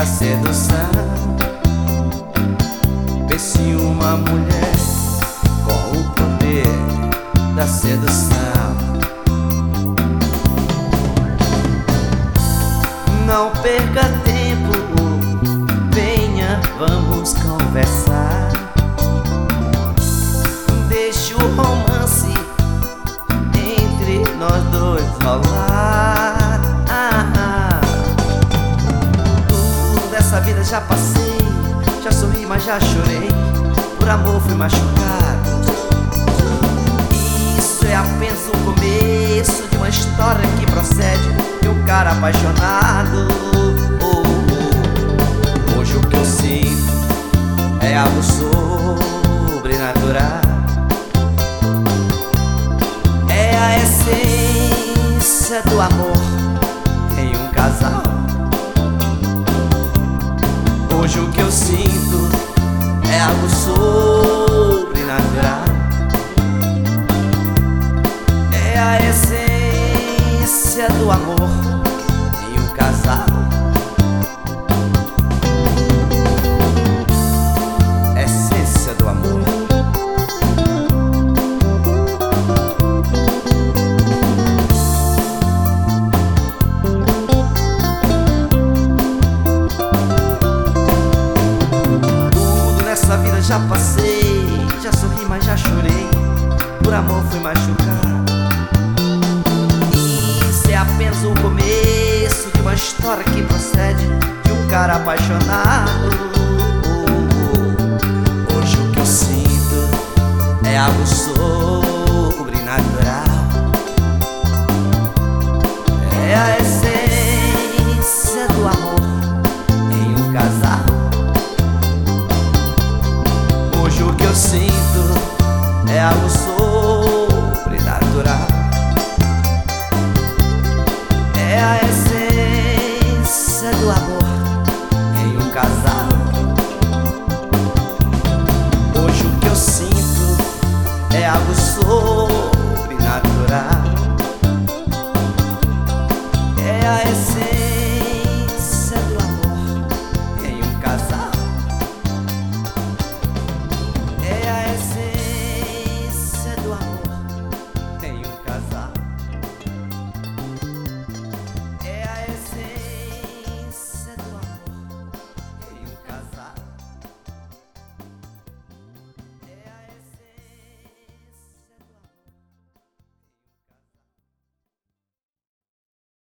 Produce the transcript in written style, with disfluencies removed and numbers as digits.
da sedução. Pense uma mulher com o poder da sedução. Não perca tempo, venha, vamos conversar. Deixe o romance entre nós dois rolar. Tudo dessa vida já passei, já sorri, mas já chorei. Por amor fui machucado. Isso é apenas o começo de uma história que procede de um cara apaixonado. Hoje o que eu sinto é algo sobrenatural. É a essência do amor em um casal. Hoje o que eu sinto é algo sobrenatural. É a essência do amor em um casal. Essência do amor. Tudo nessa vida já passei, já sorri, mas já chorei. Por amor fui machucado. Isso é apenas o começo de uma história que procede de um cara apaixonado. Hoje o que eu sinto é algo sobrenatural. É a essência do amor em um casal. Hoje o que eu sinto é algo sobrenatural. É a essência do amor em um casal. Hoje o que eu sinto é algo sobrenatural.